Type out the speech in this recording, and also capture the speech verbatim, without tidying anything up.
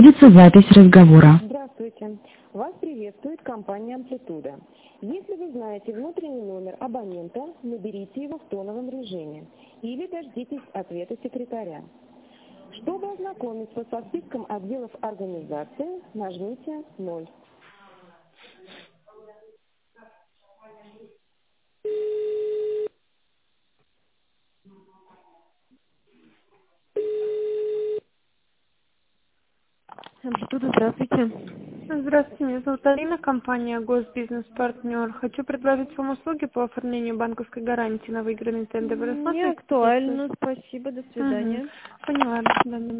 Ведется запись разговора. Здравствуйте. Вас приветствует компания «Амплитуда». Если вы знаете внутренний номер абонента, наберите его в тоновом режиме или дождитесь ответа секретаря. Чтобы ознакомиться со списком отделов организации, нажмите ноль. Амплитуда, здравствуйте. Здравствуйте, меня зовут Алина, компания Госбизнес-партнер. Хочу предложить вам услуги по оформлению банковской гарантии на выигранный тендер. Вы Не рассматриваете? актуально, спасибо, до свидания. Угу. Поняла, до свидания.